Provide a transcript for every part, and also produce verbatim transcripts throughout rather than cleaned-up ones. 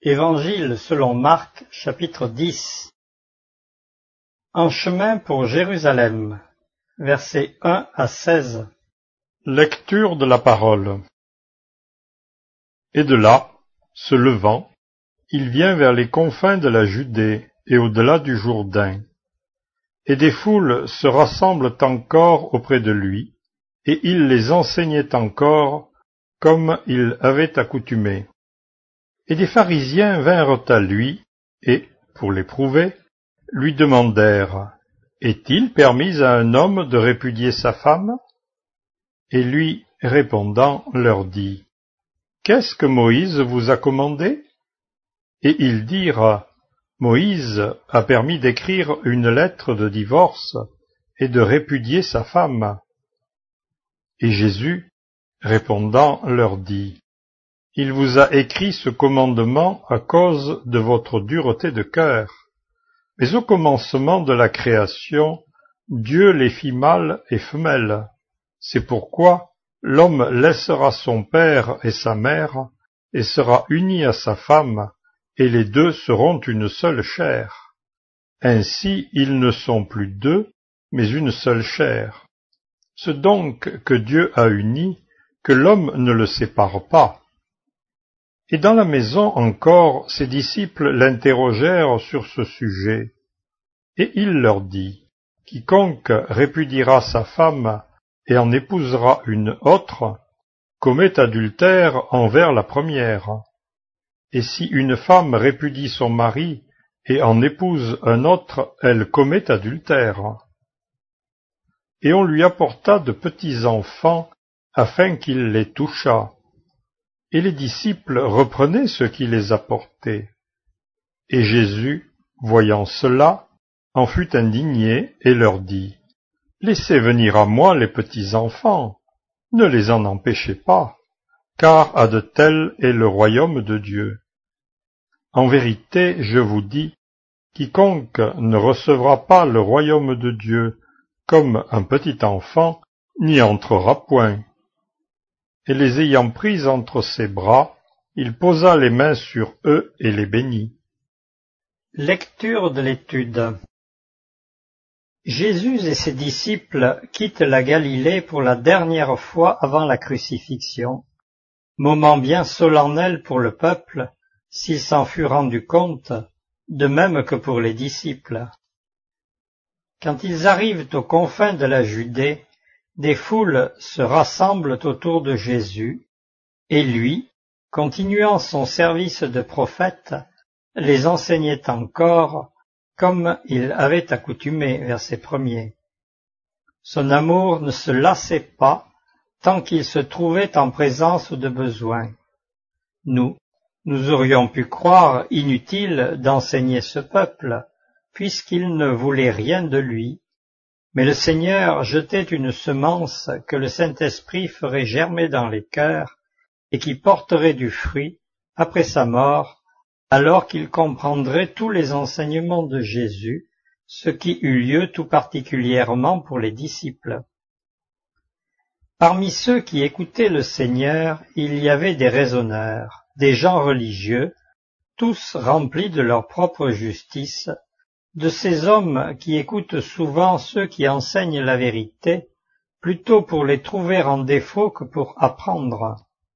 Évangile selon Marc, chapitre dix. En chemin pour Jérusalem, versets un à seize. Lecture de la parole. Et de là, se levant, il vient vers les confins de la Judée et au-delà du Jourdain. Et des foules se rassemblent encore auprès de lui, et il les enseignait encore, comme il avait accoutumé. Et des pharisiens vinrent à lui, et, pour l'éprouver, lui demandèrent, « Est-il permis à un homme de répudier sa femme ?» Et lui, répondant, leur dit, « Qu'est-ce que Moïse vous a commandé ?» Et ils dirent, « Moïse a permis d'écrire une lettre de divorce et de répudier sa femme. » Et Jésus, répondant, leur dit, « Il vous a écrit ce commandement à cause de votre dureté de cœur. Mais au commencement de la création, Dieu les fit mâles et femelles. C'est pourquoi l'homme laissera son père et sa mère, et sera uni à sa femme, et les deux seront une seule chair. Ainsi ils ne sont plus deux, mais une seule chair. Ce donc que Dieu a uni, que l'homme ne le sépare pas. » Et dans la maison encore, ses disciples l'interrogèrent sur ce sujet. Et il leur dit, « Quiconque répudiera sa femme et en épousera une autre, commet adultère envers la première. Et si une femme répudie son mari et en épouse un autre, elle commet adultère. » Et on lui apporta de petits enfants afin qu'il les touchât. Et les disciples reprenaient ce qui les apportait. Et Jésus, voyant cela, en fut indigné et leur dit, « Laissez venir à moi les petits enfants, ne les en empêchez pas, car à de tels est le royaume de Dieu. En vérité, je vous dis, quiconque ne recevra pas le royaume de Dieu comme un petit enfant, n'y entrera point. » Et les ayant pris entre ses bras, il posa les mains sur eux et les bénit. Lecture de l'étude. Jésus et ses disciples quittent la Galilée pour la dernière fois avant la crucifixion, moment bien solennel pour le peuple, s'il s'en fut rendu compte, de même que pour les disciples. Quand ils arrivent aux confins de la Judée, des foules se rassemblent autour de Jésus, et lui, continuant son service de prophète, les enseignait encore, comme il avait accoutumé, verset premier. Son amour ne se lassait pas tant qu'il se trouvait en présence de besoin. Nous, nous aurions pu croire inutile d'enseigner ce peuple, puisqu'il ne voulait rien de lui. Mais le Seigneur jetait une semence que le Saint-Esprit ferait germer dans les cœurs et qui porterait du fruit après sa mort, alors qu'ils comprendraient tous les enseignements de Jésus, ce qui eut lieu tout particulièrement pour les disciples. Parmi ceux qui écoutaient le Seigneur, il y avait des raisonneurs, des gens religieux, tous remplis de leur propre justice, de ces hommes qui écoutent souvent ceux qui enseignent la vérité, plutôt pour les trouver en défaut que pour apprendre.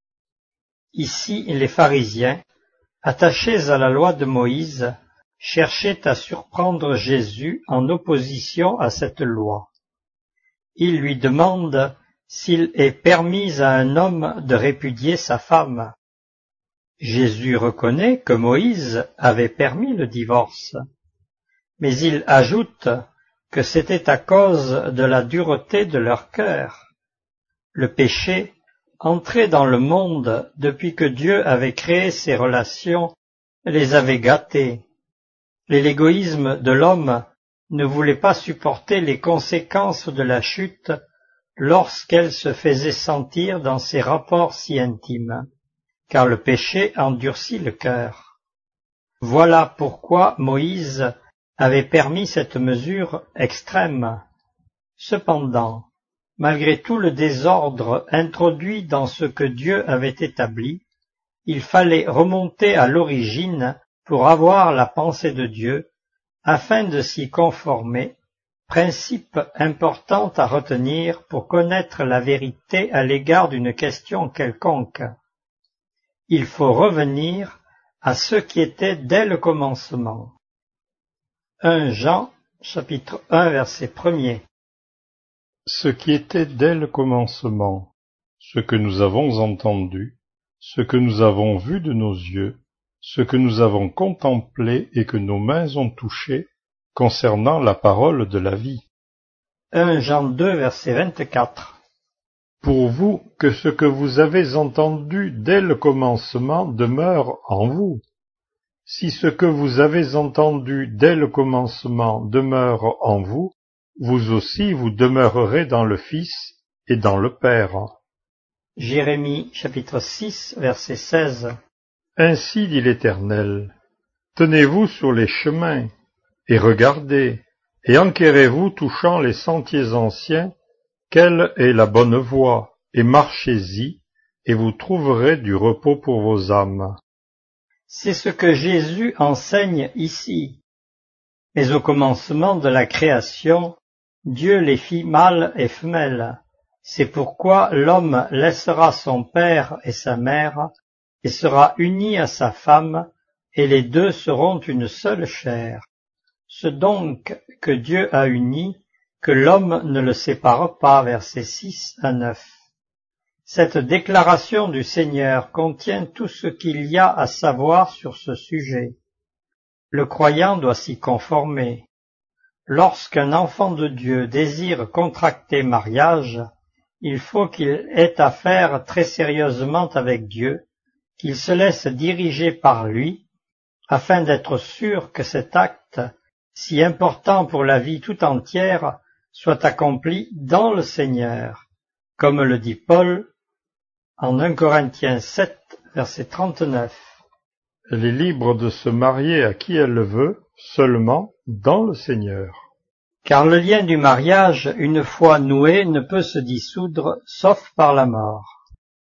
Ici, les pharisiens, attachés à la loi de Moïse, cherchaient à surprendre Jésus en opposition à cette loi. Ils lui demandent s'il est permis à un homme de répudier sa femme. Jésus reconnaît que Moïse avait permis le divorce. Mais il ajoute que c'était à cause de la dureté de leur cœur. Le péché, entré dans le monde depuis que Dieu avait créé ces relations, les avait gâtés. Et l'égoïsme de l'homme ne voulait pas supporter les conséquences de la chute lorsqu'elle se faisait sentir dans ses rapports si intimes, car le péché endurcit le cœur. Voilà pourquoi Moïse avait permis cette mesure extrême. Cependant, malgré tout le désordre introduit dans ce que Dieu avait établi, il fallait remonter à l'origine pour avoir la pensée de Dieu, afin de s'y conformer, principe important à retenir pour connaître la vérité à l'égard d'une question quelconque. Il faut revenir à ce qui était dès le commencement. un Jean, chapitre un, verset premier. Ce qui était dès le commencement, ce que nous avons entendu, ce que nous avons vu de nos yeux, ce que nous avons contemplé et que nos mains ont touché, concernant la parole de la vie. un Jean deux, verset vingt-quatre. Pour vous, que ce que vous avez entendu dès le commencement demeure en vous. Si ce que vous avez entendu dès le commencement demeure en vous, vous aussi vous demeurerez dans le Fils et dans le Père. Jérémie, chapitre six, verset seize. Ainsi dit l'Éternel, tenez-vous sur les chemins, et regardez, et enquérez-vous touchant les sentiers anciens, quelle est la bonne voie, et marchez-y, et vous trouverez du repos pour vos âmes. C'est ce que Jésus enseigne ici. Mais au commencement de la création, Dieu les fit mâles et femelles. C'est pourquoi l'homme laissera son père et sa mère, et sera uni à sa femme, et les deux seront une seule chair. Ce donc que Dieu a uni, que l'homme ne le sépare pas, versets six à neuf. Cette déclaration du Seigneur contient tout ce qu'il y a à savoir sur ce sujet. Le croyant doit s'y conformer. Lorsqu'un enfant de Dieu désire contracter mariage, il faut qu'il ait affaire très sérieusement avec Dieu, qu'il se laisse diriger par lui, afin d'être sûr que cet acte, si important pour la vie tout entière, soit accompli dans le Seigneur, comme le dit Paul en un Corinthiens sept, verset trente-neuf. Elle est libre de se marier à qui elle le veut, seulement dans le Seigneur. Car le lien du mariage, une fois noué, ne peut se dissoudre, sauf par la mort.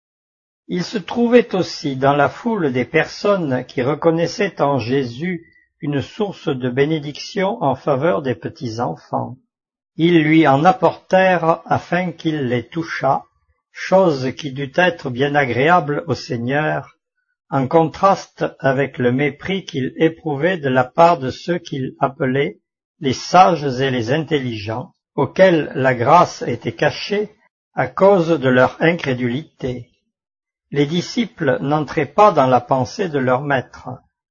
Il se trouvait aussi dans la foule des personnes qui reconnaissaient en Jésus une source de bénédiction en faveur des petits-enfants. Ils lui en apportèrent afin qu'il les touchât, chose qui dut être bien agréable au Seigneur, en contraste avec le mépris qu'il éprouvait de la part de ceux qu'il appelait les sages et les intelligents, auxquels la grâce était cachée à cause de leur incrédulité. Les disciples n'entraient pas dans la pensée de leur maître.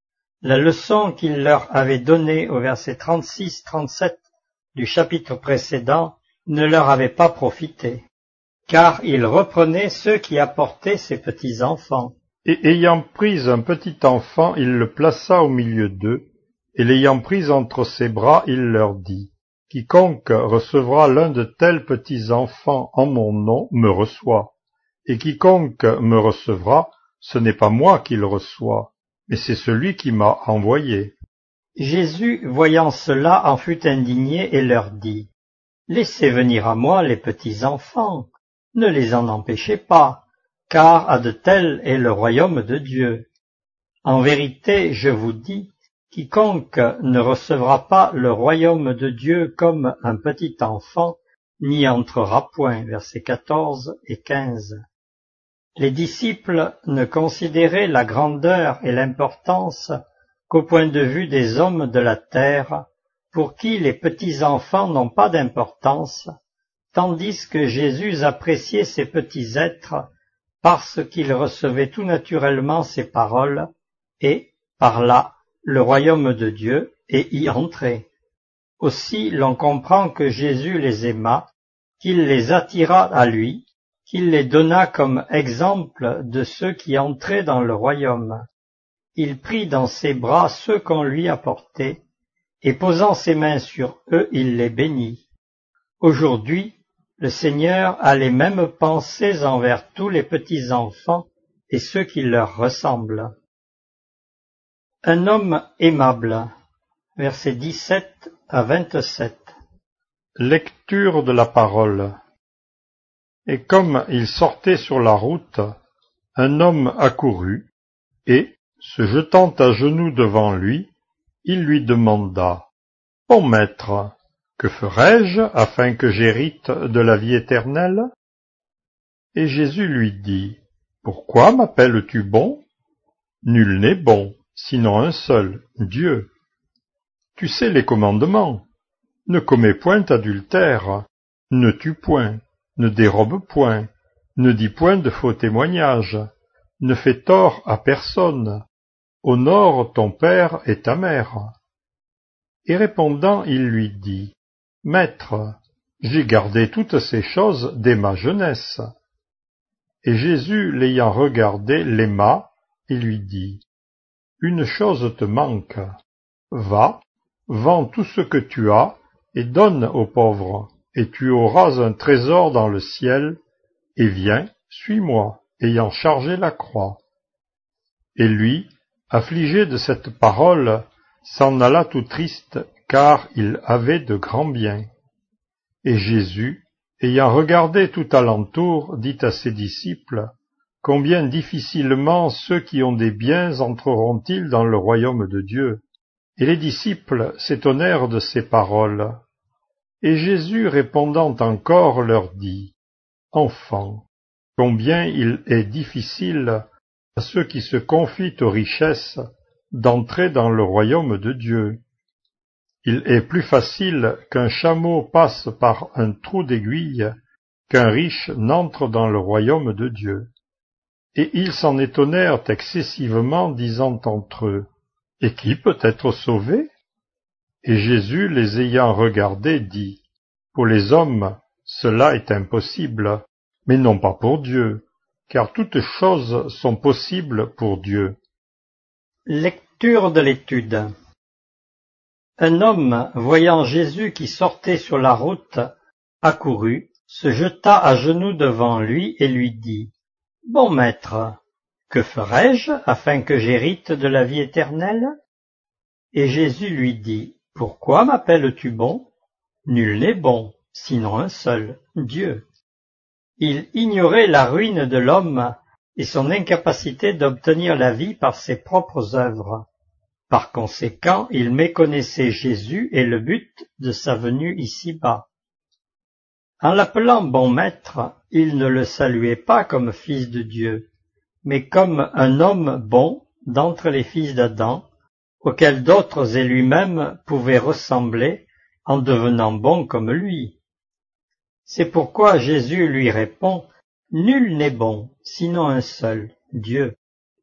La leçon qu'il leur avait donnée au verset trente-six trente-sept du chapitre précédent ne leur avait pas profité, car il reprenait ceux qui apportaient ces petits-enfants. Et ayant pris un petit enfant, il le plaça au milieu d'eux, et l'ayant pris entre ses bras, il leur dit, « Quiconque recevra l'un de tels petits enfants en mon nom me reçoit, et quiconque me recevra, ce n'est pas moi qui le reçois, mais c'est celui qui m'a envoyé. » Jésus, voyant cela, en fut indigné et leur dit, « Laissez venir à moi les petits enfants, ne les en empêchez pas, car à de tels est le royaume de Dieu. En vérité, je vous dis, quiconque ne recevra pas le royaume de Dieu comme un petit enfant, n'y entrera point. » Versets quatorze et quinze. Les disciples ne considéraient la grandeur et l'importance qu'au point de vue des hommes de la terre, pour qui les petits-enfants n'ont pas d'importance, tandis que Jésus appréciait ces petits êtres parce qu'il recevait tout naturellement ses paroles et, par là, le royaume de Dieu et y entrait. Aussi l'on comprend que Jésus les aima, qu'il les attira à lui, qu'il les donna comme exemple de ceux qui entraient dans le royaume. Il prit dans ses bras ceux qu'on lui apportait, et posant ses mains sur eux, il les bénit. Aujourd'hui, le Seigneur a les mêmes pensées envers tous les petits-enfants et ceux qui leur ressemblent. Un homme aimable, versets dix-sept à vingt-sept. Lecture de la parole. Et comme il sortait sur la route, un homme accourut, Et, se jetant à genoux devant lui, il lui demanda, « Bon maître, que ferai-je afin que j'hérite de la vie éternelle ?» Et Jésus lui dit, « Pourquoi m'appelles-tu bon? Nul n'est bon, sinon un seul, Dieu. Tu sais les commandements. Ne commets point adultère, ne tue point, ne dérobe point, ne dis point de faux témoignages, ne fais tort à personne, honore ton père et ta mère. » Et répondant, il lui dit, « Maître, j'ai gardé toutes ces choses dès ma jeunesse. » Et Jésus, l'ayant regardé, l'aima et lui dit, « Une chose te manque. Va, vends tout ce que tu as et donne aux pauvres, et tu auras un trésor dans le ciel, et viens, suis-moi, ayant chargé la croix. » Et lui, affligé de cette parole, s'en alla tout triste, car il avait de grands biens. Et Jésus, ayant regardé tout alentour, dit à ses disciples, « Combien difficilement ceux qui ont des biens entreront-ils dans le royaume de Dieu ?» Et les disciples s'étonnèrent de ces paroles. Et Jésus, répondant encore, leur dit, « Enfants, combien il est difficile à ceux qui se confient aux richesses d'entrer dans le royaume de Dieu. Il est plus facile qu'un chameau passe par un trou d'aiguille qu'un riche n'entre dans le royaume de Dieu. » Et ils s'en étonnèrent excessivement, disant entre eux, « Et qui peut être sauvé ?» Et Jésus, les ayant regardés, dit, « Pour les hommes, cela est impossible, mais non pas pour Dieu, car toutes choses sont possibles pour Dieu. » Lecture de l'étude. Un homme, voyant Jésus qui sortait sur la route, accourut, se jeta à genoux devant lui et lui dit, « Bon maître, que ferai-je afin que j'hérite de la vie éternelle ?» Et Jésus lui dit, « Pourquoi m'appelles-tu bon? Nul n'est bon, sinon un seul, Dieu. » Il ignorait la ruine de l'homme et son incapacité d'obtenir la vie par ses propres œuvres. Par conséquent, il méconnaissait Jésus et le but de sa venue ici-bas. En l'appelant bon maître, il ne le saluait pas comme fils de Dieu, mais comme un homme bon d'entre les fils d'Adam, auquel d'autres et lui-même pouvaient ressembler en devenant bons comme lui. C'est pourquoi Jésus lui répond, « Nul n'est bon, sinon un seul, Dieu. »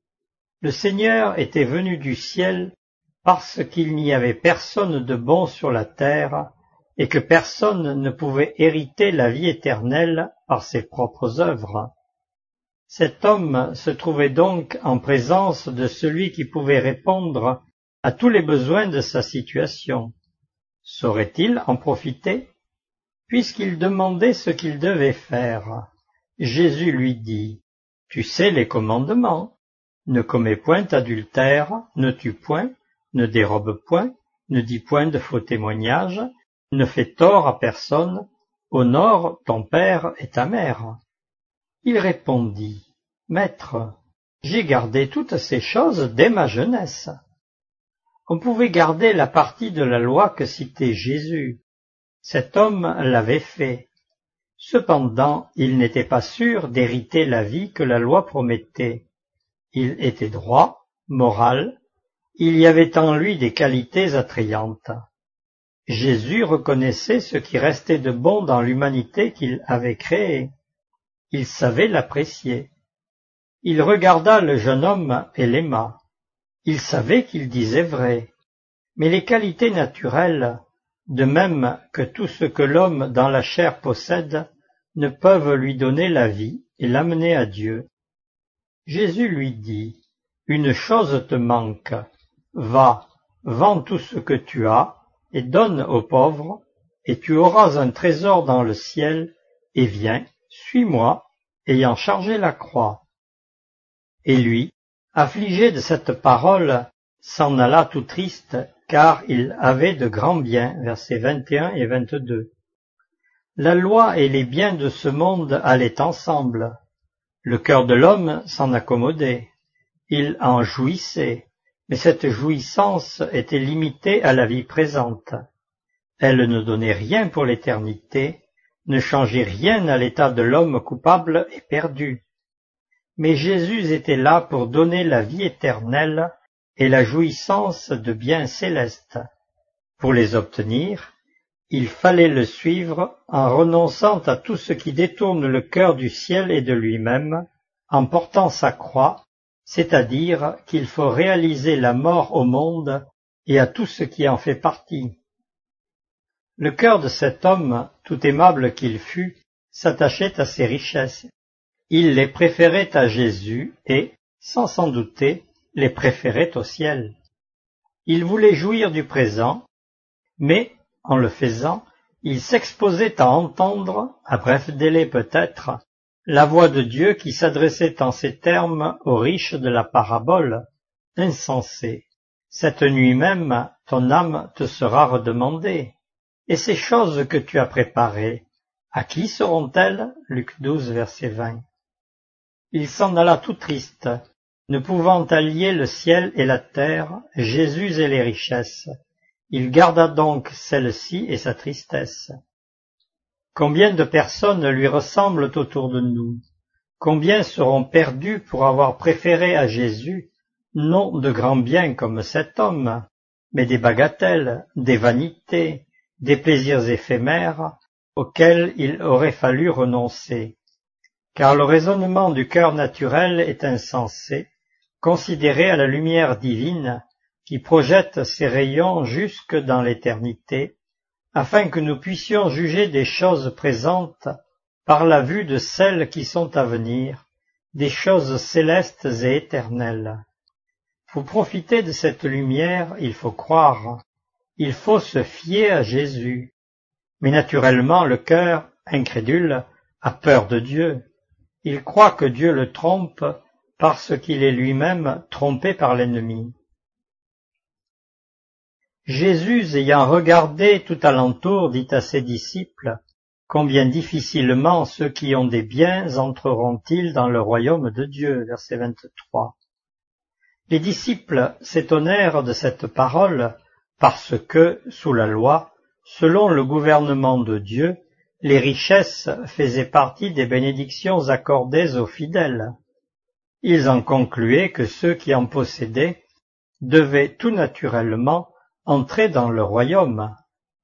Le Seigneur était venu du ciel parce qu'il n'y avait personne de bon sur la terre et que personne ne pouvait hériter la vie éternelle par ses propres œuvres. Cet homme se trouvait donc en présence de celui qui pouvait répondre à tous les besoins de sa situation. Saurait-il en profiter? Puisqu'il demandait ce qu'il devait faire, Jésus lui dit, « Tu sais les commandements. Ne commets point adultère, ne tue point, ne dérobe point, ne dis point de faux témoignages, ne fais tort à personne, honore ton père et ta mère. » Il répondit, « Maître, j'ai gardé toutes ces choses dès ma jeunesse. » On pouvait garder la partie de la loi que citait Jésus. Cet homme l'avait fait. Cependant, il n'était pas sûr d'hériter la vie que la loi promettait. Il était droit, moral, il y avait en lui des qualités attrayantes. Jésus reconnaissait ce qui restait de bon dans l'humanité qu'il avait créée. Il savait l'apprécier. Il regarda le jeune homme et l'aima. Il savait qu'il disait vrai. Mais les qualités naturelles, de même que tout ce que l'homme dans la chair possède, ne peuvent lui donner la vie et l'amener à Dieu. Jésus lui dit, « Une chose te manque. Va, vends tout ce que tu as et donne aux pauvres, et tu auras un trésor dans le ciel, et viens, suis-moi, ayant chargé la croix. » Et lui, affligé de cette parole, s'en alla tout triste, car il avait de grands biens. Versets vingt et un et vingt-deux. La loi et les biens de ce monde allaient ensemble. Le cœur de l'homme s'en accommodait, Il en jouissait, mais cette jouissance était limitée à la vie présente. Elle ne donnait rien pour l'éternité, ne changeait rien à l'état de l'homme coupable et perdu. Mais Jésus était là pour donner la vie éternelle et la jouissance de biens célestes. Pour les obtenir, il fallait le suivre en renonçant à tout ce qui détourne le cœur du ciel et de lui-même, en portant sa croix, c'est-à-dire qu'il faut réaliser la mort au monde et à tout ce qui en fait partie. Le cœur de cet homme, tout aimable qu'il fût, s'attachait à ses richesses. Il les préférait à Jésus et, sans s'en douter, les préférait au ciel. Il voulait jouir du présent, mais, en le faisant, il s'exposait à entendre, à bref délai peut-être, la voix de Dieu qui s'adressait en ces termes aux riches de la parabole. « Insensé, cette nuit même, ton âme te sera redemandée. Et ces choses que tu as préparées, à qui seront-elles » Luc douze, verset vingt. Il s'en alla tout triste, ne pouvant allier le ciel et la terre, Jésus et les richesses. Il garda donc celle-ci et sa tristesse. Combien de personnes lui ressemblent autour de nous? Combien seront perdus pour avoir préféré à Jésus, non de grands biens comme cet homme, mais des bagatelles, des vanités, des plaisirs éphémères auxquels il aurait fallu renoncer. Car le raisonnement du cœur naturel est insensé, considéré à la lumière divine, qui projette ses rayons jusque dans l'éternité, afin que nous puissions juger des choses présentes par la vue de celles qui sont à venir, des choses célestes et éternelles. Pour profiter de cette lumière, il faut croire, il faut se fier à Jésus. Mais naturellement, le cœur, incrédule, a peur de Dieu. Il croit que Dieu le trompe parce qu'il est lui-même trompé par l'ennemi. Jésus, ayant regardé tout alentour, dit à ses disciples, « Combien difficilement ceux qui ont des biens entreront-ils dans le royaume de Dieu » verset vingt-trois. Les disciples s'étonnèrent de cette parole parce que, sous la loi, selon le gouvernement de Dieu, les richesses faisaient partie des bénédictions accordées aux fidèles. Ils en concluaient que ceux qui en possédaient devaient tout naturellement entrer dans le royaume.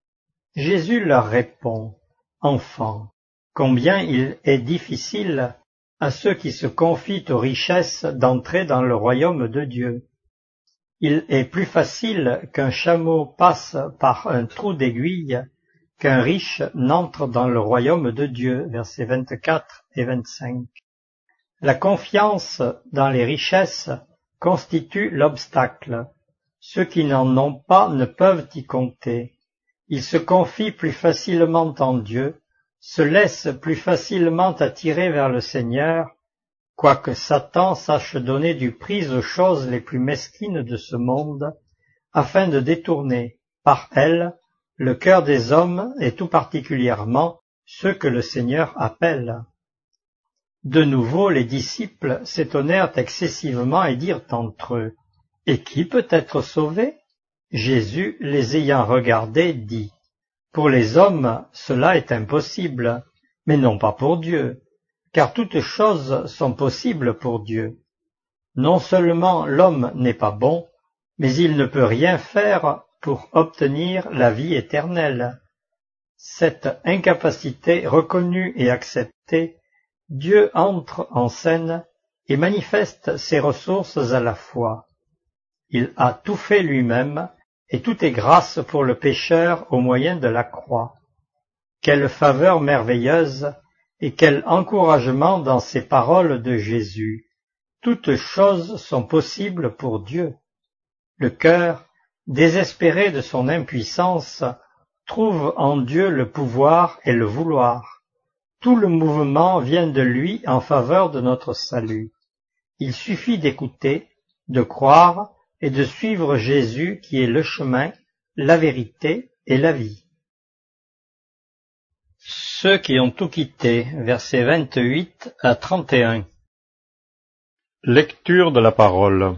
Jésus leur répond, « Enfants, combien il est difficile à ceux qui se confient aux richesses d'entrer dans le royaume de Dieu. Il est plus facile qu'un chameau passe par un trou d'aiguille qu'un riche n'entre dans le royaume de Dieu. » Versets vingt-quatre et vingt-cinq. La confiance dans les richesses constitue l'obstacle. Ceux qui n'en ont pas ne peuvent y compter. Ils se confient plus facilement en Dieu, se laissent plus facilement attirer vers le Seigneur, quoique Satan sache donner du prix aux choses les plus mesquines de ce monde, afin de détourner, par elles, le cœur des hommes et tout particulièrement ceux que le Seigneur appelle. De nouveau, les disciples s'étonnèrent excessivement et dirent entre eux, « Et qui peut être sauvé ?» Jésus, les ayant regardés, dit, « Pour les hommes, cela est impossible, mais non pas pour Dieu, car toutes choses sont possibles pour Dieu. Non seulement l'homme n'est pas bon, mais il ne peut rien faire pour obtenir la vie éternelle. Cette incapacité reconnue et acceptée, Dieu entre en scène et manifeste ses ressources à la fois. Il a tout fait lui-même, et tout est grâce pour le pécheur au moyen de la croix. Quelle faveur merveilleuse et quel encouragement dans ces paroles de Jésus. Toutes choses sont possibles pour Dieu. Le cœur, désespéré de son impuissance, trouve en Dieu le pouvoir et le vouloir. Tout le mouvement vient de lui en faveur de notre salut. Il suffit d'écouter, de croire et de suivre Jésus qui est le chemin, la vérité et la vie. Ceux qui ont tout quitté, versets vingt-huit à trente et un. Lecture de la parole.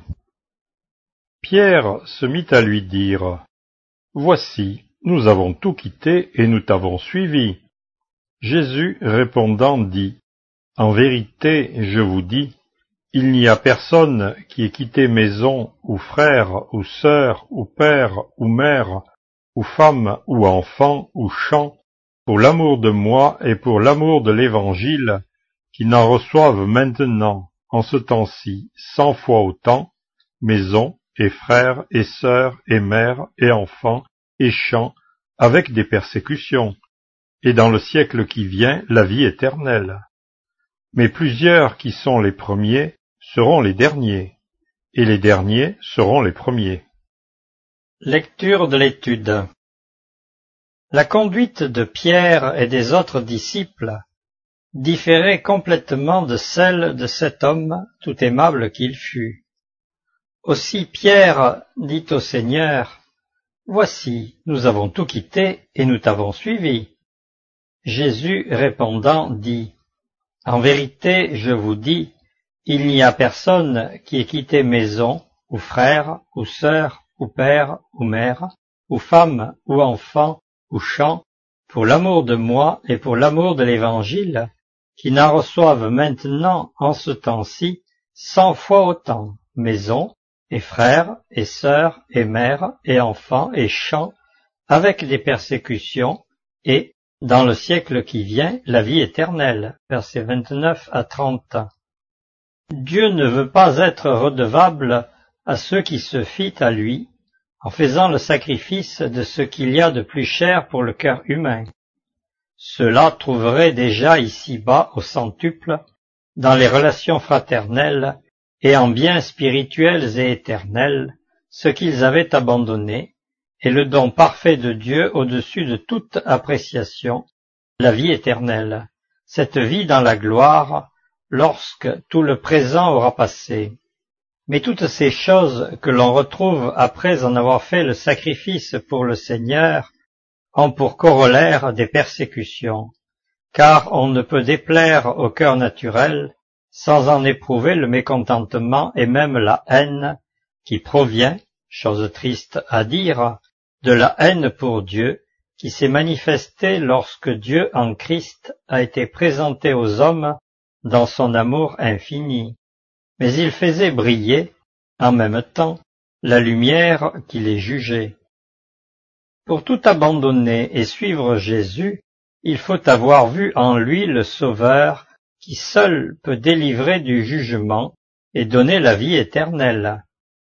Pierre se mit à lui dire : « Voici, nous avons tout quitté et nous t'avons suivi. » Jésus répondant dit : « En vérité, je vous dis, il n'y a personne qui ait quitté maison, ou frère, ou sœur, ou père, ou mère, ou femme, ou enfant, ou champ, pour l'amour de moi et pour l'amour de l'Évangile, qui n'en reçoive maintenant, en ce temps-ci, cent fois autant, maison, et frères, et sœurs, et mères, et enfants, et champs, avec des persécutions, et dans le siècle qui vient, la vie éternelle. Mais plusieurs qui sont les premiers seront les derniers, et les derniers seront les premiers. » Lecture de l'étude. La conduite de Pierre et des autres disciples différait complètement de celle de cet homme tout aimable qu'il fut. Aussi Pierre dit au Seigneur : « Voici, nous avons tout quitté et nous t'avons suivi. » Jésus répondant dit : « En vérité, je vous dis, il n'y a personne qui ait quitté maison, ou frère, ou sœur, ou père, ou mère, ou femme, ou enfant, ou champ, pour l'amour de moi et pour l'amour de l'Évangile, qui n'en reçoivent maintenant, en ce temps-ci, cent fois autant, maison, et frères, et sœurs, et mères, et enfants, et champs, avec des persécutions, et, dans le siècle qui vient, la vie éternelle. Versets vingt-neuf à trente. Dieu ne veut pas être redevable à ceux qui se fient à lui, en faisant le sacrifice de ce qu'il y a de plus cher pour le cœur humain. Ceux-là trouveraient déjà ici-bas, au centuple, dans les relations fraternelles et en biens spirituels et éternels, ce qu'ils avaient abandonné, et le don parfait de Dieu au-dessus de toute appréciation, la vie éternelle, cette vie dans la gloire, lorsque tout le présent aura passé. Mais toutes ces choses que l'on retrouve après en avoir fait le sacrifice pour le Seigneur ont pour corollaire des persécutions, car on ne peut déplaire au cœur naturel sans en éprouver le mécontentement et même la haine qui provient, chose triste à dire, de la haine pour Dieu qui s'est manifestée lorsque Dieu en Christ a été présenté aux hommes dans son amour infini. Mais il faisait briller, en même temps, la lumière qui les jugeait. Pour tout abandonner et suivre Jésus, il faut avoir vu en lui le Sauveur qui seul peut délivrer du jugement et donner la vie éternelle.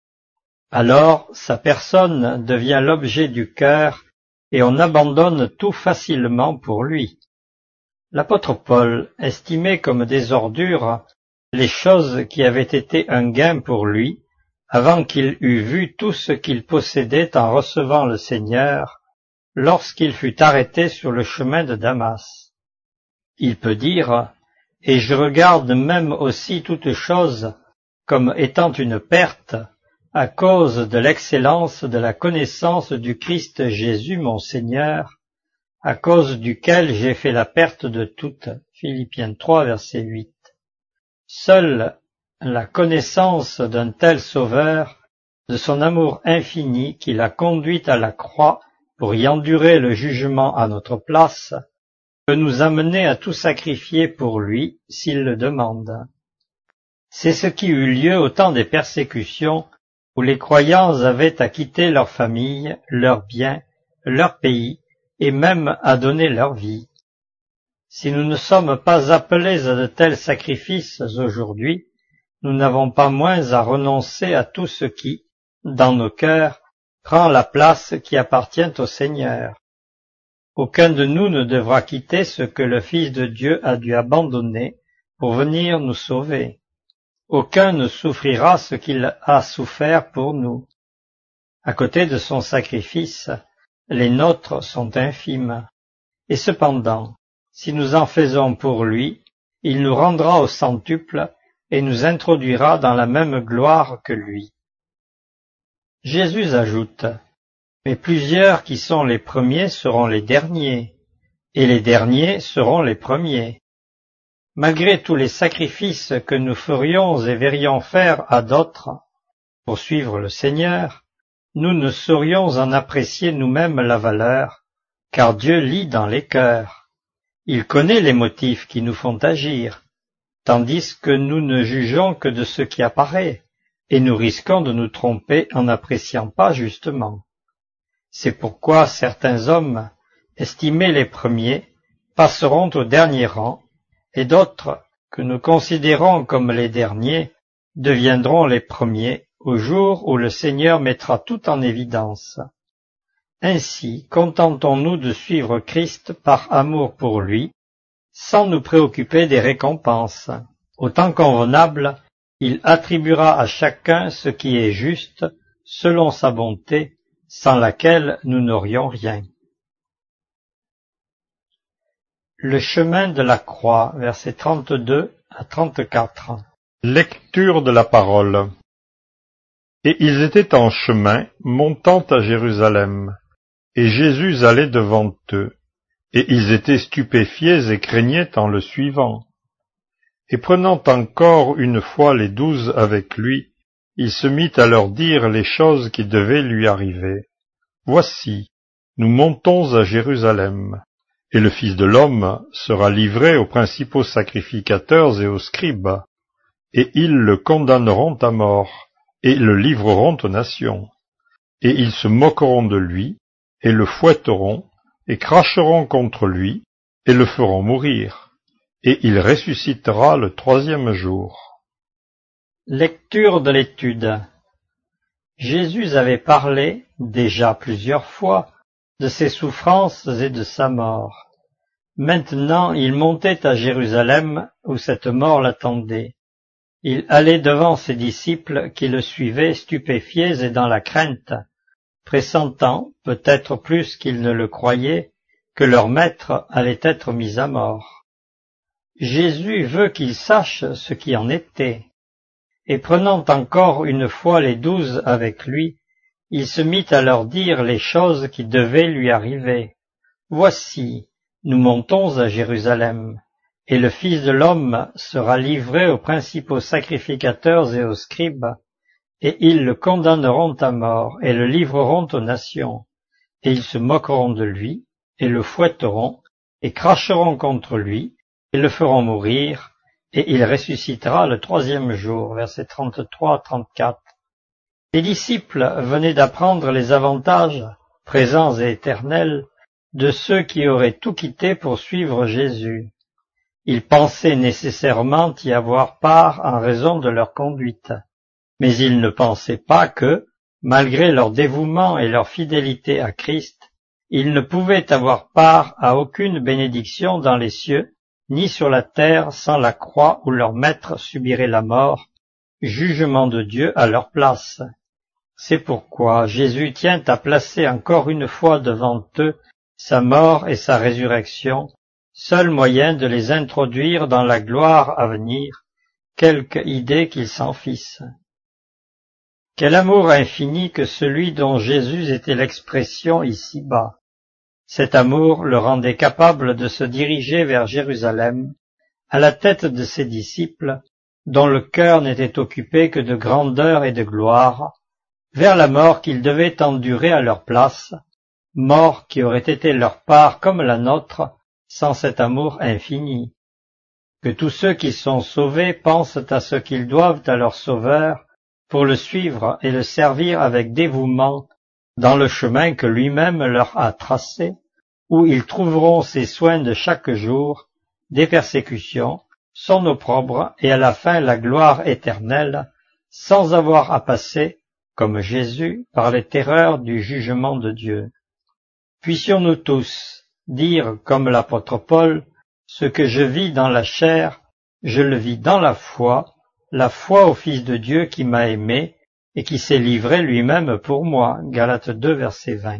Alors sa personne devient l'objet du cœur et on abandonne tout facilement pour lui. L'apôtre Paul estimait comme des ordures les choses qui avaient été un gain pour lui, avant qu'il eût vu tout ce qu'il possédait en recevant le Seigneur, lorsqu'il fut arrêté sur le chemin de Damas. Il peut dire : « Et je regarde même aussi toutes choses comme étant une perte, à cause de l'excellence de la connaissance du Christ Jésus mon Seigneur, à cause duquel j'ai fait la perte de toutes. » Philippiens trois, verset huit. Seule la connaissance d'un tel Sauveur, de son amour infini qui l'a conduit à la croix pour y endurer le jugement à notre place, peut nous amener à tout sacrifier pour lui s'il le demande. C'est ce qui eut lieu au temps des persécutions où les croyants avaient à quitter leur famille, leurs biens, leur pays et même à donner leur vie. Si nous ne sommes pas appelés à de tels sacrifices aujourd'hui, nous n'avons pas moins à renoncer à tout ce qui, dans nos cœurs, prend la place qui appartient au Seigneur. Aucun de nous ne devra quitter ce que le Fils de Dieu a dû abandonner pour venir nous sauver. Aucun ne souffrira ce qu'il a souffert pour nous. À côté de son sacrifice, les nôtres sont infimes. Et cependant, si nous en faisons pour lui, il nous rendra au centuple et nous introduira dans la même gloire que lui. Jésus ajoute : « Mais plusieurs qui sont les premiers seront les derniers, et les derniers seront les premiers. » Malgré tous les sacrifices que nous ferions et verrions faire à d'autres pour suivre le Seigneur, nous ne saurions en apprécier nous-mêmes la valeur, car Dieu lit dans les cœurs. Il connaît les motifs qui nous font agir, tandis que nous ne jugeons que de ce qui apparaît, et nous risquons de nous tromper en n'appréciant pas justement. C'est pourquoi certains hommes, estimés les premiers, passeront au dernier rang, et d'autres, que nous considérons comme les derniers, deviendront les premiers au jour où le Seigneur mettra tout en évidence. Ainsi, contentons-nous de suivre Christ par amour pour lui, sans nous préoccuper des récompenses. Au temps convenable, il attribuera à chacun ce qui est juste, selon sa bonté, sans laquelle nous n'aurions rien. Le chemin de la croix, versets trente-deux à trente-quatre. Lecture de la parole. Et ils étaient en chemin, montant à Jérusalem, et Jésus allait devant eux, et ils étaient stupéfiés et craignaient en le suivant. Et prenant encore une fois les douze avec lui, il se mit à leur dire les choses qui devaient lui arriver. Voici, nous montons à Jérusalem, et le Fils de l'homme sera livré aux principaux sacrificateurs et aux scribes, et ils le condamneront à mort, et le livreront aux nations. Et ils se moqueront de lui, et le fouetteront, et cracheront contre lui, et le feront mourir. Et il ressuscitera le troisième jour. Lecture de l'étude. Jésus avait parlé, déjà plusieurs fois, de ses souffrances et de sa mort. Maintenant il montait à Jérusalem, où cette mort l'attendait. Il allait devant ses disciples qui le suivaient stupéfiés et dans la crainte, pressentant, peut-être plus qu'ils ne le croyaient, que leur maître allait être mis à mort. Jésus veut qu'ils sachent ce qui en était, et prenant encore une fois les douze avec lui, il se mit à leur dire les choses qui devaient lui arriver. Voici, nous montons à Jérusalem, et le Fils de l'homme sera livré aux principaux sacrificateurs et aux scribes, et ils le condamneront à mort, et le livreront aux nations, et ils se moqueront de lui, et le fouetteront, et cracheront contre lui, et le feront mourir, et il ressuscitera le troisième jour. Versets trente-trois à trente-quatre. Les disciples venaient d'apprendre les avantages, présents et éternels, de ceux qui auraient tout quitté pour suivre Jésus. Ils pensaient nécessairement y avoir part en raison de leur conduite, mais ils ne pensaient pas que, malgré leur dévouement et leur fidélité à Christ, ils ne pouvaient avoir part à aucune bénédiction dans les cieux, ni sur la terre sans la croix où leur maître subirait la mort, jugement de Dieu à leur place. C'est pourquoi Jésus tient à placer encore une fois devant eux sa mort et sa résurrection, seul moyen de les introduire dans la gloire à venir, quelque idée qu'ils s'en fissent. Quel amour infini que celui dont Jésus était l'expression ici-bas. Cet amour le rendait capable de se diriger vers Jérusalem, à la tête de ses disciples, dont le cœur n'était occupé que de grandeur et de gloire, vers la mort qu'ils devaient endurer à leur place, mort qui aurait été leur part comme la nôtre, sans cet amour infini. Que tous ceux qui sont sauvés pensent à ce qu'ils doivent à leur Sauveur, pour le suivre et le servir avec dévouement dans le chemin que lui-même leur a tracé, où ils trouveront ses soins de chaque jour, des persécutions, son opprobre et à la fin la gloire éternelle, sans avoir à passer, comme Jésus, par les terreurs du jugement de Dieu. Puissions-nous tous dire, comme l'apôtre Paul, ce que je vis dans la chair, je le vis dans la foi, la foi au Fils de Dieu qui m'a aimé et qui s'est livré lui-même pour moi. Galates deux, verset vingt.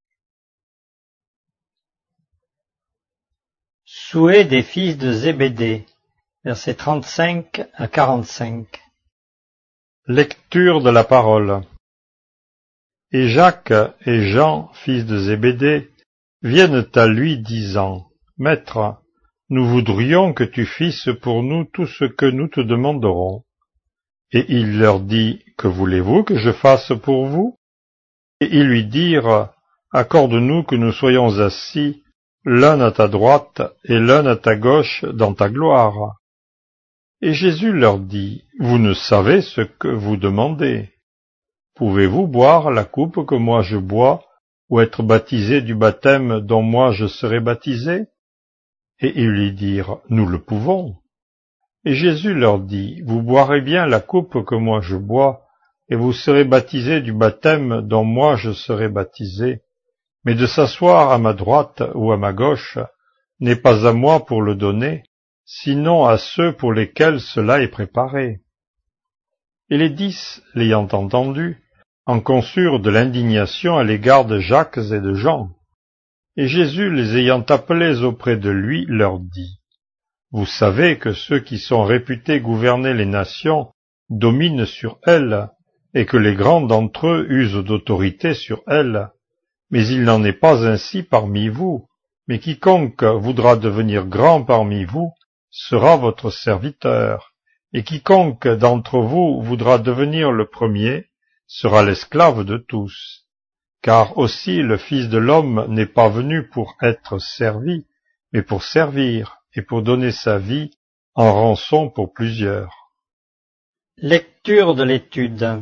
Souhait des fils de Zébédée, versets trente-cinq à quarante-cinq. Lecture de la parole. Et Jacques et Jean, fils de Zébédée, viennent à lui disant, « Maître, nous voudrions que tu fisses pour nous tout ce que nous te demanderons. Et il leur dit, que voulez-vous que je fasse pour vous? Et ils lui dirent, accorde-nous que nous soyons assis, l'un à ta droite et l'un à ta gauche dans ta gloire. Et Jésus leur dit, vous ne savez ce que vous demandez. Pouvez-vous boire la coupe que moi je bois, ou être baptisé du baptême dont moi je serai baptisé? Et ils lui dirent, nous le pouvons. Et Jésus leur dit, vous boirez bien la coupe que moi je bois, et vous serez baptisés du baptême dont moi je serai baptisé. Mais de s'asseoir à ma droite ou à ma gauche n'est pas à moi pour le donner, sinon à ceux pour lesquels cela est préparé. Et les dix, l'ayant entendu, en conçurent de l'indignation à l'égard de Jacques et de Jean. Et Jésus, les ayant appelés auprès de lui, leur dit, vous savez que ceux qui sont réputés gouverner les nations dominent sur elles, et que les grands d'entre eux usent d'autorité sur elles. Mais il n'en est pas ainsi parmi vous, mais quiconque voudra devenir grand parmi vous sera votre serviteur, et quiconque d'entre vous voudra devenir le premier sera l'esclave de tous. Car aussi le Fils de l'homme n'est pas venu pour être servi, mais pour servir, et pour donner sa vie en rançon pour plusieurs. Lecture de l'étude.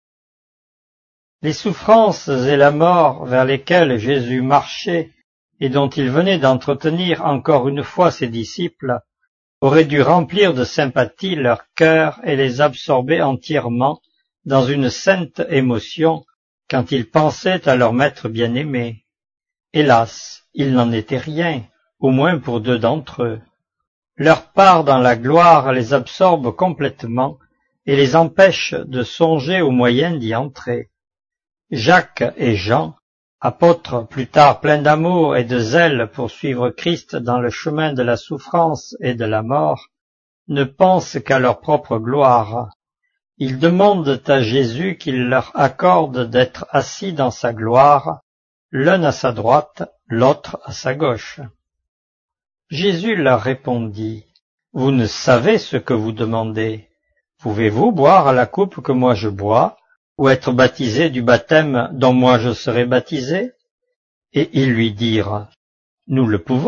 Les souffrances et la mort vers lesquelles Jésus marchait et dont il venait d'entretenir encore une fois ses disciples auraient dû remplir de sympathie leur cœur et les absorber entièrement dans une sainte émotion quand ils pensaient à leur maître bien-aimé. Hélas, il n'en était rien, au moins pour deux d'entre eux. Leur part dans la gloire les absorbe complètement et les empêche de songer aux moyens d'y entrer. Jacques et Jean, apôtres plus tard pleins d'amour et de zèle pour suivre Christ dans le chemin de la souffrance et de la mort, ne pensent qu'à leur propre gloire. Ils demandent à Jésus qu'il leur accorde d'être assis dans sa gloire, l'un à sa droite, l'autre à sa gauche. Jésus leur répondit, « Vous ne savez ce que vous demandez. Pouvez-vous boire la coupe que moi je bois, ou être baptisé du baptême dont moi je serai baptisé? » Et ils lui dirent, « Nous le pouvons. »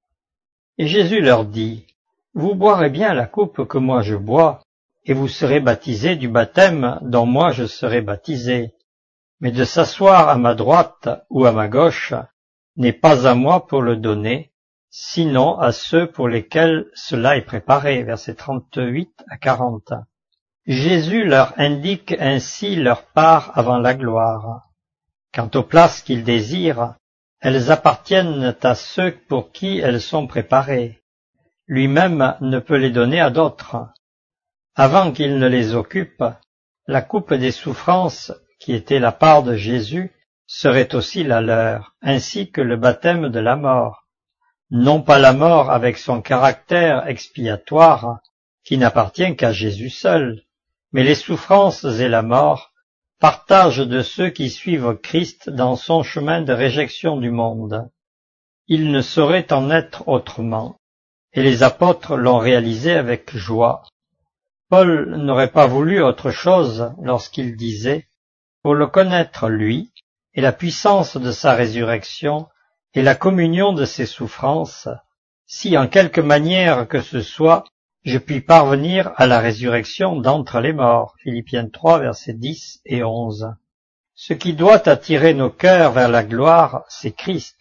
Et Jésus leur dit, « Vous boirez bien la coupe que moi je bois, et vous serez baptisés du baptême dont moi je serai baptisé. Mais de s'asseoir à ma droite ou à ma gauche n'est pas à moi pour le donner, sinon à ceux pour lesquels cela est préparé. » Versets trente-huit à quarante. Jésus leur indique ainsi leur part avant la gloire. Quant aux places qu'ils désirent, elles appartiennent à ceux pour qui elles sont préparées. Lui-même ne peut les donner à d'autres. Avant qu'il ne les occupe, la coupe des souffrances, qui était la part de Jésus, serait aussi la leur, ainsi que le baptême de la mort. Non pas la mort avec son caractère expiatoire, qui n'appartient qu'à Jésus seul, mais les souffrances et la mort, partage de ceux qui suivent Christ dans son chemin de réjection du monde. Il ne saurait en être autrement, et les apôtres l'ont réalisé avec joie. Paul n'aurait pas voulu autre chose lorsqu'il disait « Pour le connaître, lui, et la puissance de sa résurrection, et la communion de ses souffrances, si en quelque manière que ce soit, je puis parvenir à la résurrection d'entre les morts. » Philippiens trois, versets dix et onze. Ce qui doit attirer nos cœurs vers la gloire, c'est Christ.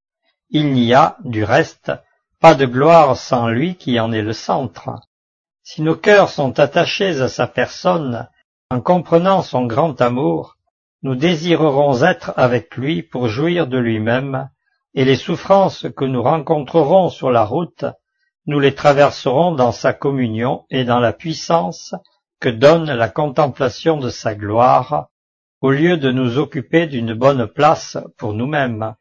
Il n'y a, du reste, pas de gloire sans lui qui en est le centre. Si nos cœurs sont attachés à sa personne, en comprenant son grand amour, nous désirerons être avec lui pour jouir de lui-même, et les souffrances que nous rencontrerons sur la route, nous les traverserons dans sa communion et dans la puissance que donne la contemplation de sa gloire, au lieu de nous occuper d'une bonne place pour nous-mêmes.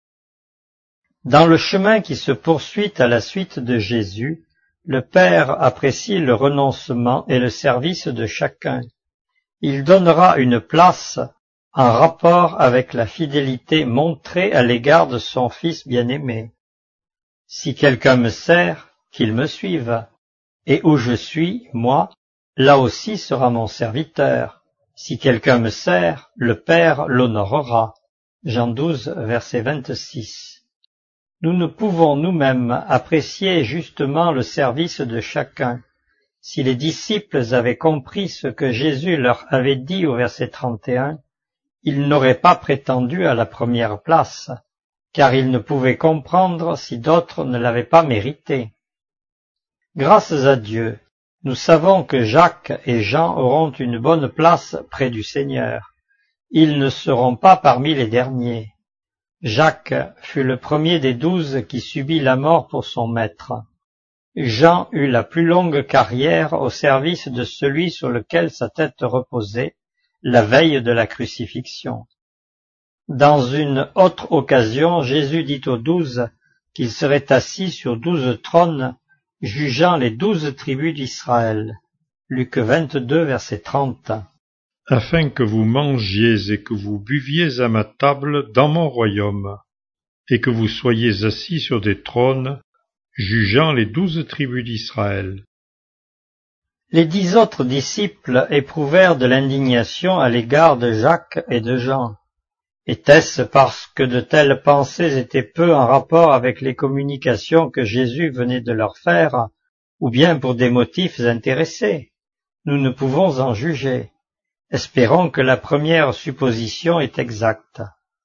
Dans le chemin qui se poursuit à la suite de Jésus, le Père apprécie le renoncement et le service de chacun. Il donnera une place en rapport avec la fidélité montrée à l'égard de son Fils bien-aimé. Si quelqu'un me sert, qu'il me suive. Et où je suis, moi, là aussi sera mon serviteur. Si quelqu'un me sert, le Père l'honorera. Jean douze, verset vingt-six. Nous ne pouvons nous-mêmes apprécier justement le service de chacun. Si les disciples avaient compris ce que Jésus leur avait dit au verset trente et un, ils n'auraient pas prétendu à la première place, car ils ne pouvaient comprendre si d'autres ne l'avaient pas mérité. Grâce à Dieu, nous savons que Jacques et Jean auront une bonne place près du Seigneur. Ils ne seront pas parmi les derniers. Jacques fut le premier des douze qui subit la mort pour son maître. Jean eut la plus longue carrière au service de celui sur lequel sa tête reposait, la veille de la crucifixion. Dans une autre occasion, Jésus dit aux douze qu'il serait assis sur douze trônes, jugeant les douze tribus d'Israël. Luc vingt-deux, verset trente. Afin que vous mangiez et que vous buviez à ma table dans mon royaume, et que vous soyez assis sur des trônes, jugeant les douze tribus d'Israël. Les dix autres disciples éprouvèrent de l'indignation à l'égard de Jacques et de Jean. Était-ce parce que de telles pensées étaient peu en rapport avec les communications que Jésus venait de leur faire, ou bien pour des motifs intéressés? Nous ne pouvons en juger. Espérons que la première supposition est exacte.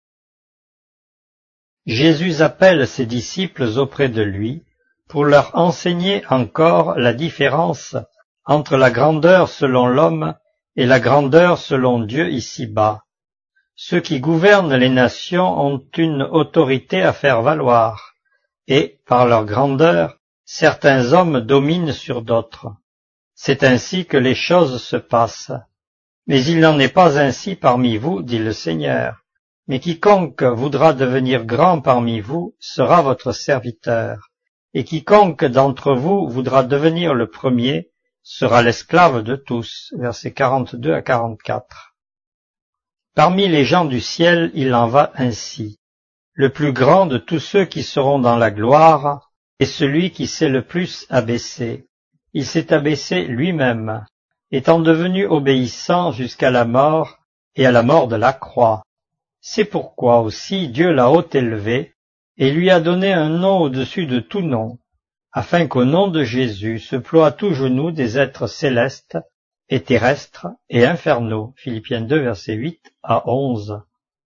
Jésus appelle ses disciples auprès de lui pour leur enseigner encore la différence entre la grandeur selon l'homme et la grandeur selon Dieu ici-bas. Ceux qui gouvernent les nations ont une autorité à faire valoir, et, par leur grandeur, certains hommes dominent sur d'autres. C'est ainsi que les choses se passent. Mais il n'en est pas ainsi parmi vous, dit le Seigneur. Mais quiconque voudra devenir grand parmi vous sera votre serviteur, et quiconque d'entre vous voudra devenir le premier sera l'esclave de tous. Versets quarante-deux à quarante-quatre. Parmi les gens du ciel, il en va ainsi. Le plus grand de tous ceux qui seront dans la gloire est celui qui s'est le plus abaissé. Il s'est abaissé lui-même, étant devenu obéissant jusqu'à la mort et à la mort de la croix. C'est pourquoi aussi Dieu l'a haut élevé et lui a donné un nom au-dessus de tout nom, afin qu'au nom de Jésus se ploie tout genou des êtres célestes et terrestres et infernaux. Philippiens deux, versets huit à onze.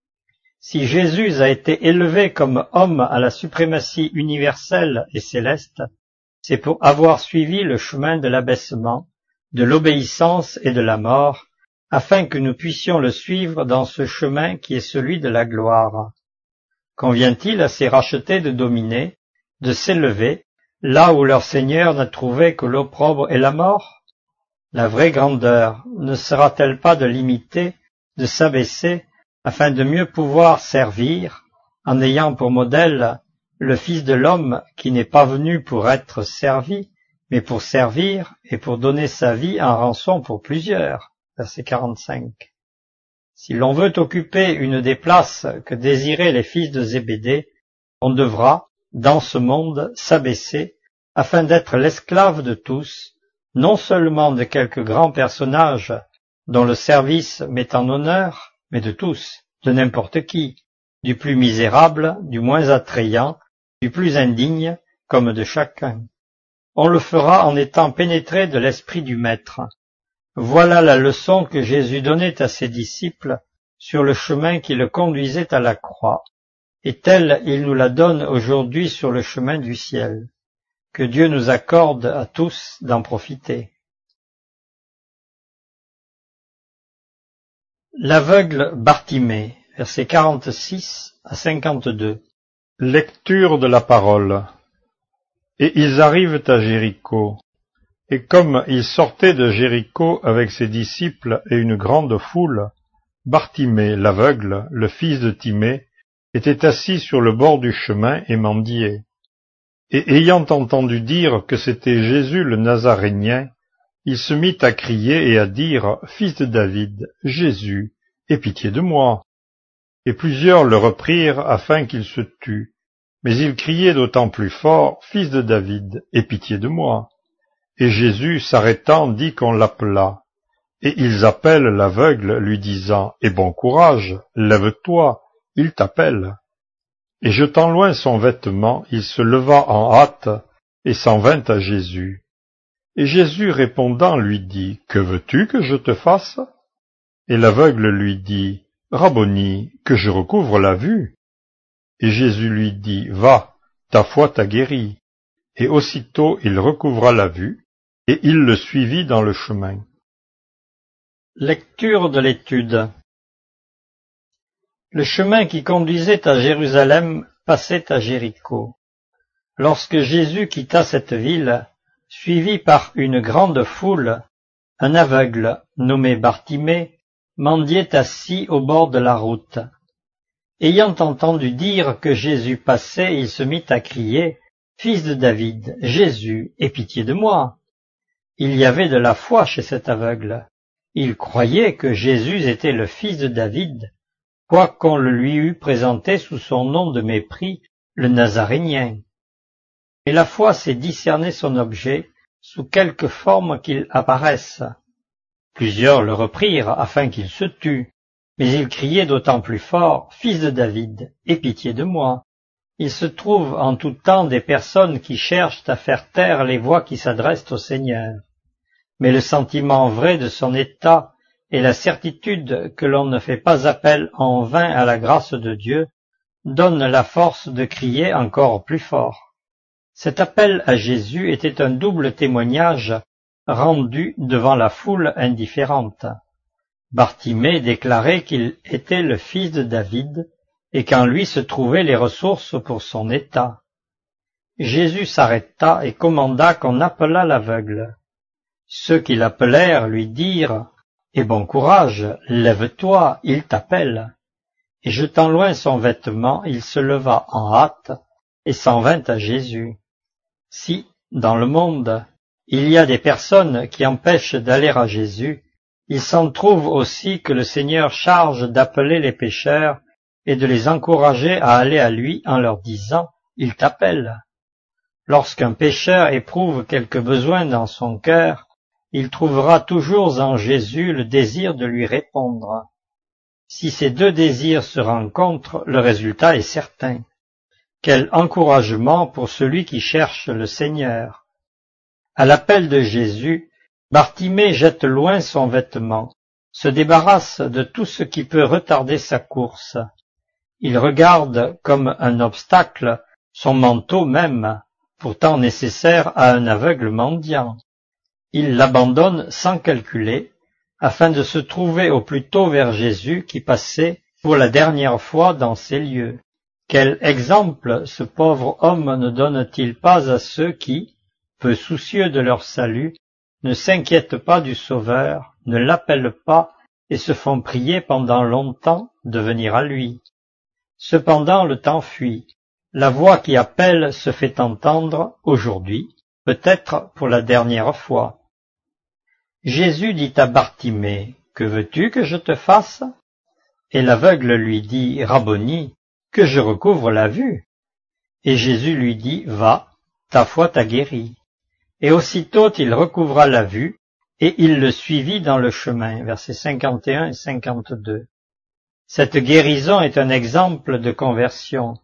Si Jésus a été élevé comme homme à la suprématie universelle et céleste, c'est pour avoir suivi le chemin de l'abaissement, de l'obéissance et de la mort, afin que nous puissions le suivre dans ce chemin qui est celui de la gloire. Convient-il à ces rachetés de dominer, de s'élever, là où leur Seigneur n'a trouvé que l'opprobre et la mort? La vraie grandeur ne sera-t-elle pas de l'imiter, de s'abaisser, afin de mieux pouvoir servir, en ayant pour modèle le Fils de l'homme qui n'est pas venu pour être servi, mais pour servir et pour donner sa vie en rançon pour plusieurs. Verset quarante-cinq. Si l'on veut occuper une des places que désiraient les fils de Zébédée, on devra, dans ce monde, s'abaisser, afin d'être l'esclave de tous, non seulement de quelques grands personnages dont le service met en honneur, mais de tous, de n'importe qui, du plus misérable, du moins attrayant, du plus indigne, comme de chacun. On le fera en étant pénétré de l'esprit du Maître. Voilà la leçon que Jésus donnait à ses disciples sur le chemin qui le conduisait à la croix, et telle il nous la donne aujourd'hui sur le chemin du ciel. Que Dieu nous accorde à tous d'en profiter. L'aveugle Bartimée, versets quarante-six à cinquante-deux. Lecture de la parole. Et ils arrivent à Jéricho. Et comme il sortait de Jéricho avec ses disciples et une grande foule, Bartimée, l'aveugle, le fils de Timée, était assis sur le bord du chemin et mendiait. Et ayant entendu dire que c'était Jésus le Nazarénien, il se mit à crier et à dire « Fils de David, Jésus, aie pitié de moi !» Et plusieurs le reprirent afin qu'il se tût. Mais il criait d'autant plus fort, « Fils de David, aie pitié de moi !» Et Jésus, s'arrêtant, dit qu'on l'appela. Et ils appellent l'aveugle, lui disant, « Aie bon courage, lève-toi, il t'appelle. » Et jetant loin son vêtement, il se leva en hâte et s'en vint à Jésus. Et Jésus répondant lui dit, « Que veux-tu que je te fasse ?» Et l'aveugle lui dit, « Rabboni, que je recouvre la vue. » Et Jésus lui dit, « Va, ta foi t'a guéri. » Et aussitôt il recouvra la vue, et il le suivit dans le chemin. Lecture de l'étude. Le chemin qui conduisait à Jérusalem passait à Jéricho. Lorsque Jésus quitta cette ville, suivi par une grande foule, un aveugle, nommé Bartimée, mendiait assis au bord de la route. Ayant entendu dire que Jésus passait, il se mit à crier, « Fils de David, Jésus, aie pitié de moi !» Il y avait de la foi chez cet aveugle. Il croyait que Jésus était le fils de David, quoiqu'on le lui eût présenté sous son nom de mépris, le Nazarénien. Et la foi sait discerner son objet, sous quelque forme qu'il apparaisse. Plusieurs le reprirent afin qu'il se tût, mais il criait d'autant plus fort, « Fils de David, aie pitié de moi !» Il se trouve en tout temps des personnes qui cherchent à faire taire les voix qui s'adressent au Seigneur. Mais le sentiment vrai de son état et la certitude que l'on ne fait pas appel en vain à la grâce de Dieu donnent la force de crier encore plus fort. Cet appel à Jésus était un double témoignage rendu devant la foule indifférente. Bartimée déclarait qu'il était le fils de David et qu'en lui se trouvaient les ressources pour son état. Jésus s'arrêta et commanda qu'on appelât l'aveugle. Ceux qui l'appelèrent lui dirent « Aie bon courage, lève-toi, il t'appelle. » Et jetant loin son vêtement, il se leva en hâte et s'en vint à Jésus. Si, dans le monde, il y a des personnes qui empêchent d'aller à Jésus, il s'en trouve aussi que le Seigneur charge d'appeler les pécheurs et de les encourager à aller à lui en leur disant « Il t'appelle ». Lorsqu'un pécheur éprouve quelque besoin dans son cœur, il trouvera toujours en Jésus le désir de lui répondre. Si ces deux désirs se rencontrent, le résultat est certain. Quel encouragement pour celui qui cherche le Seigneur! À l'appel de Jésus, Bartimée jette loin son vêtement, se débarrasse de tout ce qui peut retarder sa course. Il regarde comme un obstacle son manteau même, pourtant nécessaire à un aveugle mendiant. Il l'abandonne sans calculer, afin de se trouver au plus tôt vers Jésus qui passait pour la dernière fois dans ces lieux. Quel exemple ce pauvre homme ne donne-t-il pas à ceux qui, peu soucieux de leur salut, ne s'inquiètent pas du Sauveur, ne l'appellent pas et se font prier pendant longtemps de venir à lui. Cependant le temps fuit. La voix qui appelle se fait entendre aujourd'hui, peut-être pour la dernière fois. Jésus dit à Bartimée, « Que veux-tu que je te fasse ?» Et l'aveugle lui dit, « Rabboni, que je recouvre la vue. » Et Jésus lui dit, « Va, ta foi t'a guéri. » Et aussitôt il recouvra la vue, et il le suivit dans le chemin. Versets cinquante et un et cinquante-deux. Cette guérison est un exemple de conversion.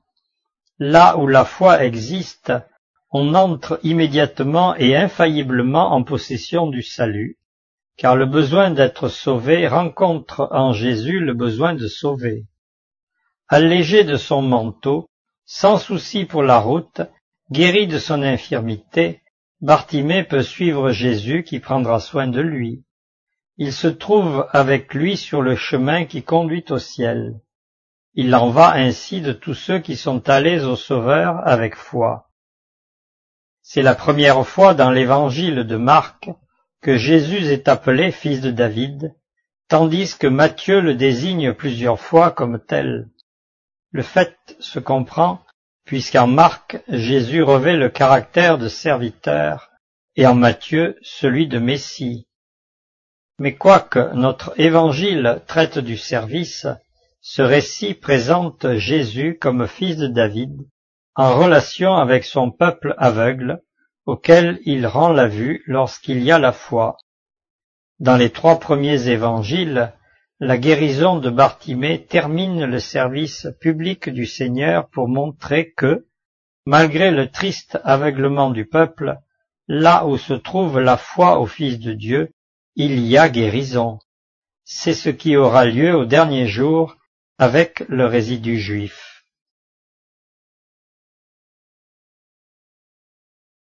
Là où la foi existe, on entre immédiatement et infailliblement en possession du salut, car le besoin d'être sauvé rencontre en Jésus le besoin de sauver. Allégé de son manteau, sans souci pour la route, guéri de son infirmité, Bartimée peut suivre Jésus qui prendra soin de lui. Il se trouve avec lui sur le chemin qui conduit au ciel. Il en va ainsi de tous ceux qui sont allés au Sauveur avec foi. C'est la première fois dans l'évangile de Marc que Jésus est appelé fils de David, tandis que Matthieu le désigne plusieurs fois comme tel. Le fait se comprend, puisqu'en Marc, Jésus revêt le caractère de serviteur, et en Matthieu, celui de Messie. Mais quoique notre évangile traite du service, ce récit présente Jésus comme fils de David, en relation avec son peuple aveugle, auquel il rend la vue lorsqu'il y a la foi. Dans les trois premiers évangiles, la guérison de Bartimée termine le service public du Seigneur pour montrer que, malgré le triste aveuglement du peuple, là où se trouve la foi au Fils de Dieu, il y a guérison. C'est ce qui aura lieu au dernier jour avec le résidu juif.